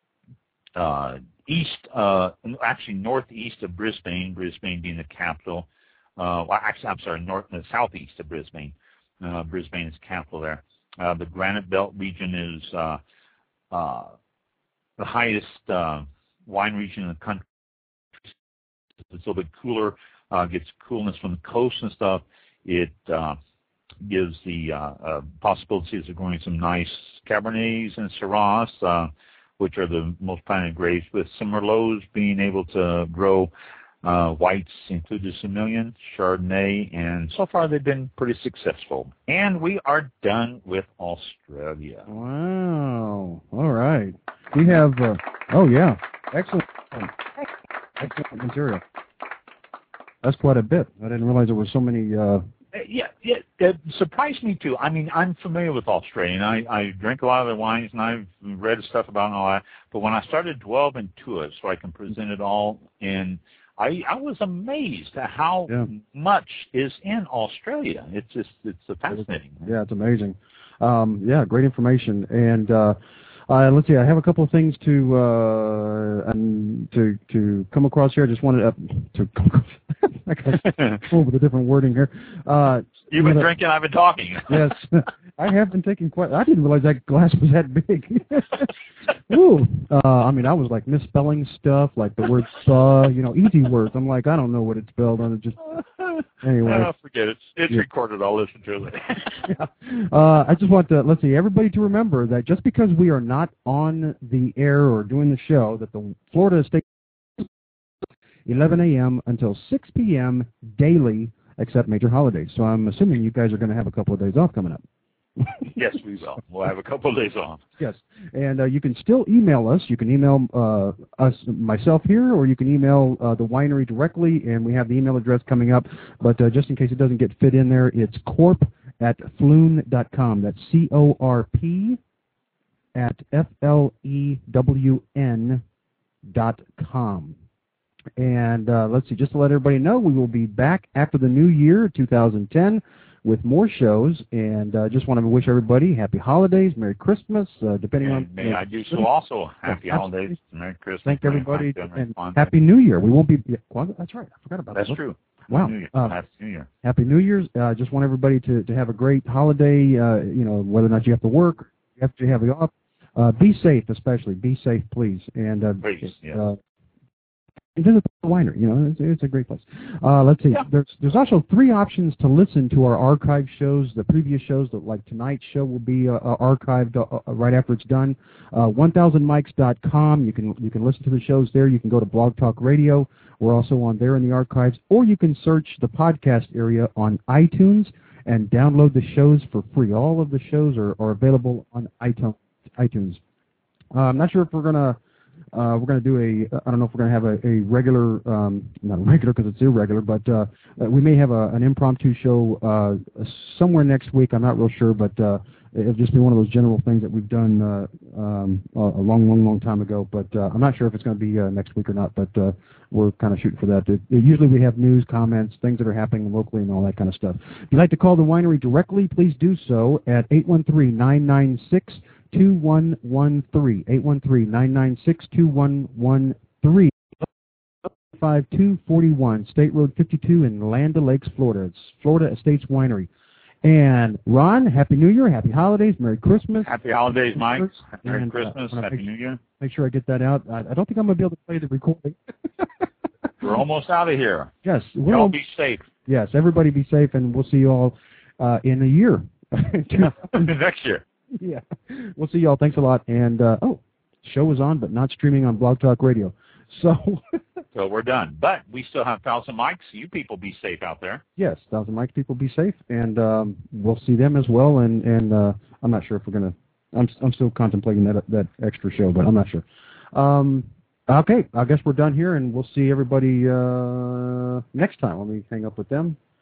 uh, east, uh, actually northeast of Brisbane, Brisbane being the capital. Uh, well, actually, I'm sorry, north, uh, southeast of Brisbane. Uh, Brisbane is the capital there. Uh, the Granite Belt region is uh, uh, the highest uh, wine region in the country. It's a little bit cooler, uh, gets coolness from the coast and stuff. It uh, gives the uh, uh, possibilities of growing some nice Cabernets and Syrahs, uh, which are the most planted grapes, with some Merlots being able to grow uh, whites, including Semillon, Chardonnay, and so far they've been pretty successful. And we are done with Australia. Wow. All right. We have, uh, oh, yeah, excellent. Excellent material. That's quite a bit. I didn't realize there were so many. Uh... Yeah, yeah, it surprised me too. I mean, I'm familiar with Australia, and I, I drink a lot of their wines, and I've read stuff about it and all that. But when I started delving into it, so I can present it all, and I, I was amazed at how yeah. much is in Australia. It's just, it's fascinating. Yeah, it's amazing. Um, yeah, great information, and. Uh, Uh, let's see. I have a couple of things to uh, um, to to come across here. I just wanted uh, to come across. I got full with a different wording here. Uh, You've been drinking. I've been talking. Yes, I have been taking quite. I didn't realize that glass was that big. Ooh. Uh, I mean, I was like misspelling stuff, like the word "saw." You know, easy words. I'm like, I don't know what it's spelled on it. Just anyway. Oh, forget it. It's yeah. recorded. I'll listen to it. yeah. uh, I just want to let's see everybody to remember that just because we are not on the air or doing the show, that the Florida State eleven a.m. until six p.m. daily, except major holidays. So I'm assuming you guys are going to have a couple of days off coming up. Yes, we will. We'll have a couple of days off. Yes, and uh, you can still email us. You can email uh, us, myself here, or you can email uh, the winery directly, and we have the email address coming up. But uh, just in case it doesn't get fit in there, it's corp at flewn dot com. That's C O R P at F L E W N dot com. And uh, let's see, just to let everybody know, we will be back after the new year, two thousand ten, with more shows. And uh, just want to wish everybody happy holidays, Merry Christmas, uh, depending and on... May uh, I do so also. Happy yeah, holidays, Merry Christmas. Thank everybody, and Happy New Year. We won't be... Yeah, that's right, I forgot about that. That's that. true. Wow. New Year. Uh, Happy New Year. Happy New Year's. I uh, just want everybody to, to have a great holiday, uh, you know, whether or not you have to work, you have to have it off. Uh, be safe, especially. Be safe, please. And uh, please, yeah. uh, visit the winery. You know, it's, it's a great place. Uh, let's see. Yeah. There's there's also three options to listen to our archive shows. The previous shows, that like tonight's show, will be uh, archived uh, right after it's done. Uh, one thousand mics dot com. You can you can listen to the shows there. You can go to Blog Talk Radio. We're also on there in the archives, or you can search the podcast area on iTunes and download the shows for free. All of the shows are, are available on iTunes. iTunes. Uh, I'm not sure if we're gonna uh, we're gonna do a I don't know if we're gonna have a, a regular um, not a regular because it's irregular, but uh, we may have a, an impromptu show uh, somewhere next week. I'm not real sure, but uh, it'll just be one of those general things that we've done uh, um, a long, long, long time ago. But uh, I'm not sure if it's going to be uh, next week or not. But uh, we're kind of shooting for that. It, it, usually we have news, comments, things that are happening locally, and all that kind of stuff. If you'd like to call the winery directly, please do so at eight one three, nine nine six, two one one three. eight one three, nine nine six, two one one three. five two four one, State Road fifty-two in Land O'Lakes, Florida. It's Florida Estates Winery. And Ron, Happy New Year, Happy Holidays, Merry Christmas. Happy Holidays, Mike. Merry and, Christmas, uh, Happy make, New Year. Make sure I get that out. I, I don't think I'm going to be able to play the recording. We're almost out of here. Yes. Y'all all be safe. Yes, everybody be safe, and we'll see you all uh, in a year. Next year. Yeah. We'll see you all. Thanks a lot. And, uh, oh, show is on, but not streaming on Blog Talk Radio. So so we're done. But we still have Thousand Mics. You people be safe out there. Yes, Thousand Mics people be safe, and um, we'll see them as well. And, and uh, I'm not sure if we're going to – I'm I'm still contemplating that that extra show, but I'm not sure. Um, okay, I guess we're done here, and we'll see everybody uh, next time. Let me hang up with them.